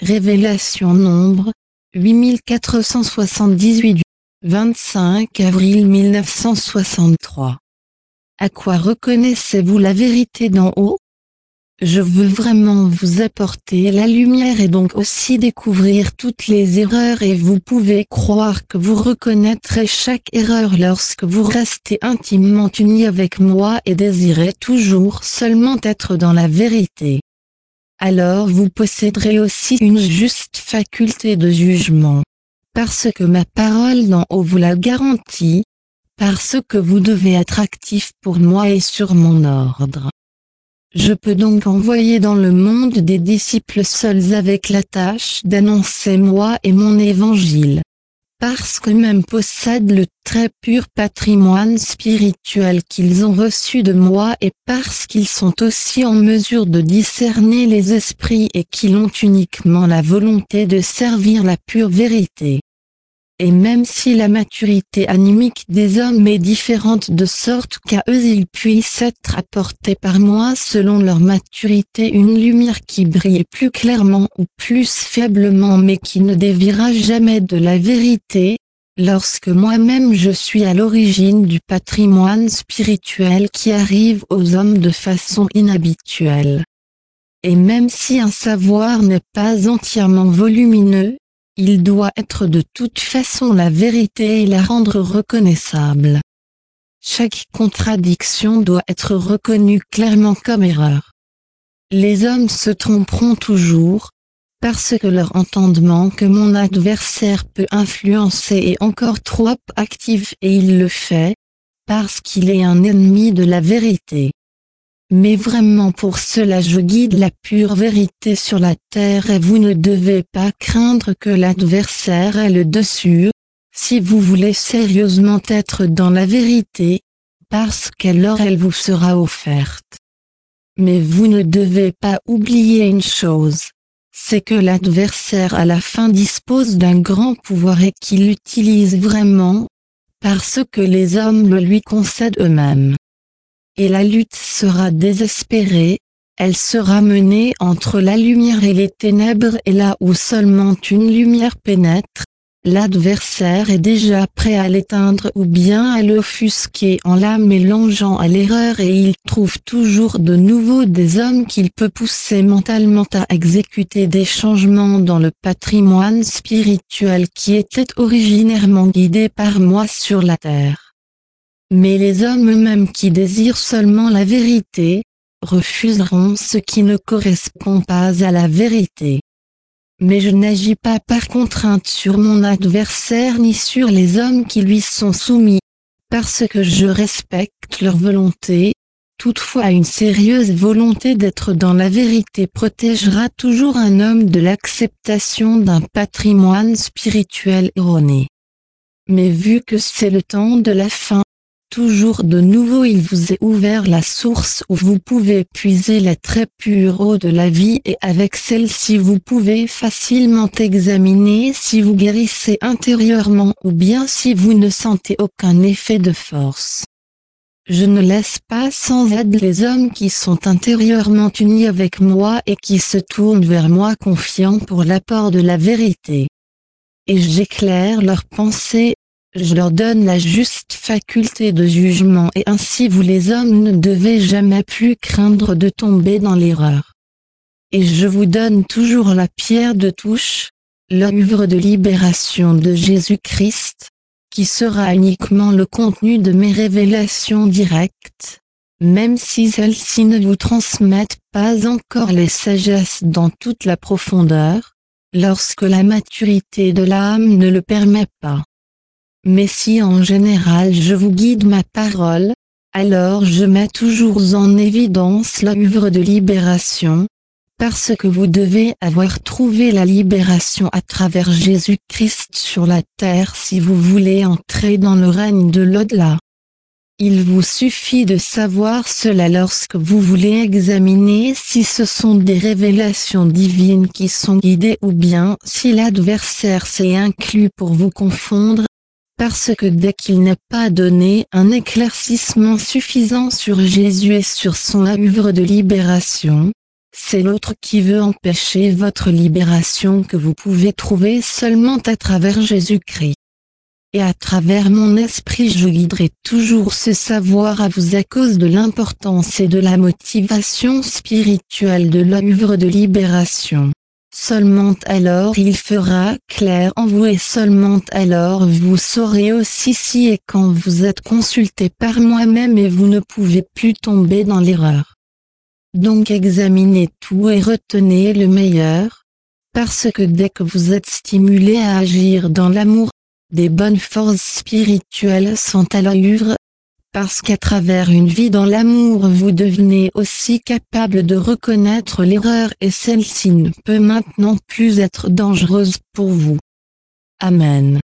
Révélation Nombre, 8478 du 25 avril 1963. À quoi reconnaissez-vous la vérité d'en haut? Je veux vraiment vous apporter la lumière et donc aussi découvrir toutes les erreurs, et vous pouvez croire que vous reconnaîtrez chaque erreur lorsque vous restez intimement unis avec moi et désirez toujours seulement être dans la vérité. Alors vous posséderez aussi une juste faculté de jugement. Parce que ma parole d'en haut vous la garantit, parce que vous devez être actif pour moi et sur mon ordre. Je peux donc envoyer dans le monde des disciples seuls avec la tâche d'annoncer moi et mon évangile. Parce qu'eux-mêmes possèdent le très pur patrimoine spirituel qu'ils ont reçu de moi, et parce qu'ils sont aussi en mesure de discerner les esprits et qu'ils ont uniquement la volonté de servir la pure vérité. Et même si la maturité animique des hommes est différente de sorte qu'à eux il puisse être apporté par moi selon leur maturité une lumière qui brille plus clairement ou plus faiblement mais qui ne déviera jamais de la vérité, lorsque moi-même je suis à l'origine du patrimoine spirituel qui arrive aux hommes de façon inhabituelle. Et même si un savoir n'est pas entièrement volumineux, il doit être de toute façon la vérité et la rendre reconnaissable. Chaque contradiction doit être reconnue clairement comme erreur. Les hommes se tromperont toujours, parce que leur entendement que mon adversaire peut influencer est encore trop actif, et il le fait, parce qu'il est un ennemi de la vérité. Mais vraiment pour cela je guide la pure vérité sur la terre, et vous ne devez pas craindre que l'adversaire ait le dessus, si vous voulez sérieusement être dans la vérité, parce qu'alors elle vous sera offerte. Mais vous ne devez pas oublier une chose, c'est que l'adversaire à la fin dispose d'un grand pouvoir et qu'il l'utilise vraiment, parce que les hommes le lui concèdent eux-mêmes. Et la lutte sera désespérée, elle sera menée entre la lumière et les ténèbres, et là où seulement une lumière pénètre, l'adversaire est déjà prêt à l'éteindre ou bien à l'offusquer en la mélangeant à l'erreur, et il trouve toujours de nouveau des hommes qu'il peut pousser mentalement à exécuter des changements dans le patrimoine spirituel qui était originairement guidé par moi sur la terre. Mais les hommes eux-mêmes qui désirent seulement la vérité, refuseront ce qui ne correspond pas à la vérité. Mais je n'agis pas par contrainte sur mon adversaire ni sur les hommes qui lui sont soumis, parce que je respecte leur volonté. Toutefois une sérieuse volonté d'être dans la vérité protégera toujours un homme de l'acceptation d'un patrimoine spirituel erroné. Mais vu que c'est le temps de la fin, toujours de nouveau il vous est ouvert la source où vous pouvez puiser la très pure eau de la vie, et avec celle-ci vous pouvez facilement examiner si vous guérissez intérieurement ou bien si vous ne sentez aucun effet de force. Je ne laisse pas sans aide les hommes qui sont intérieurement unis avec moi et qui se tournent vers moi confiants pour l'apport de la vérité. Et j'éclaire leurs pensées. Je leur donne la juste faculté de jugement, et ainsi vous les hommes ne devez jamais plus craindre de tomber dans l'erreur. Et je vous donne toujours la pierre de touche, l'œuvre de libération de Jésus-Christ, qui sera uniquement le contenu de mes révélations directes, même si celles-ci ne vous transmettent pas encore les sagesses dans toute la profondeur, lorsque la maturité de l'âme ne le permet pas. Mais si en général je vous guide ma parole, alors je mets toujours en évidence l'œuvre de libération, parce que vous devez avoir trouvé la libération à travers Jésus-Christ sur la terre si vous voulez entrer dans le règne de l'au-delà. Il vous suffit de savoir cela lorsque vous voulez examiner si ce sont des révélations divines qui sont guidées ou bien si l'adversaire s'est inclus pour vous confondre. Parce que dès qu'il n'a pas donné un éclaircissement suffisant sur Jésus et sur son œuvre de libération, c'est l'autre qui veut empêcher votre libération que vous pouvez trouver seulement à travers Jésus-Christ. Et à travers mon esprit je guiderai toujours ce savoir à vous à cause de l'importance et de la motivation spirituelle de l'œuvre de libération. Seulement alors il fera clair en vous et seulement alors vous saurez aussi si et quand vous êtes consulté par moi-même et vous ne pouvez plus tomber dans l'erreur. Donc examinez tout et retenez le meilleur, parce que dès que vous êtes stimulé à agir dans l'amour, des bonnes forces spirituelles sont à l'œuvre, parce qu'à travers une vie dans l'amour vous devenez aussi capable de reconnaître l'erreur et celle-ci ne peut maintenant plus être dangereuse pour vous. Amen.